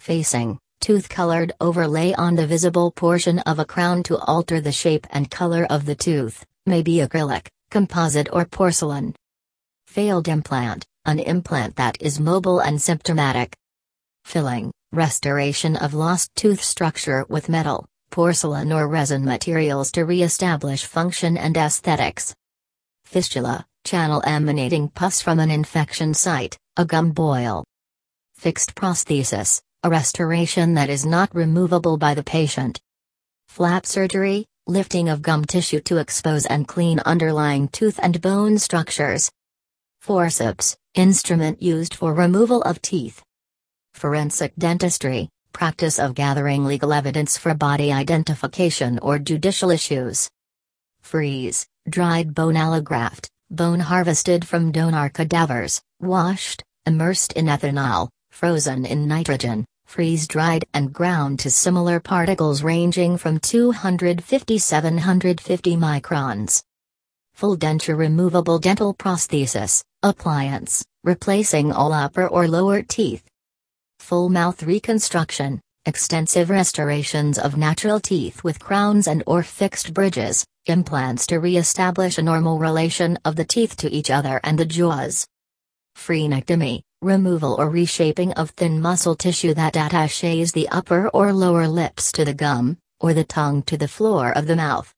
Facing, tooth-colored overlay on the visible portion of a crown to alter the shape and color of the tooth, may be acrylic, composite or porcelain. Failed implant, an implant that is mobile and symptomatic. Filling, restoration of lost tooth structure with metal, porcelain or resin materials to re-establish function and aesthetics. Fistula, channel emanating pus from an infection site, a gum boil. Fixed prosthesis, a restoration that is not removable by the patient. Flap surgery, lifting of gum tissue to expose and clean underlying tooth and bone structures. Forceps, instrument used for removal of teeth. Forensic dentistry, practice of gathering legal evidence for body identification or judicial issues. Freeze, dried bone allograft, bone harvested from donor cadavers, washed, immersed in ethanol, frozen in nitrogen, freeze-dried and ground to similar particles ranging from 250–750 microns. Full denture removable dental prosthesis, appliance, replacing all upper or lower teeth. Full mouth reconstruction, extensive restorations of natural teeth with crowns and or fixed bridges, implants to re-establish a normal relation of the teeth to each other and the jaws. Phrenectomy, removal or reshaping of thin muscle tissue that attaches the upper or lower lips to the gum, or the tongue to the floor of the mouth.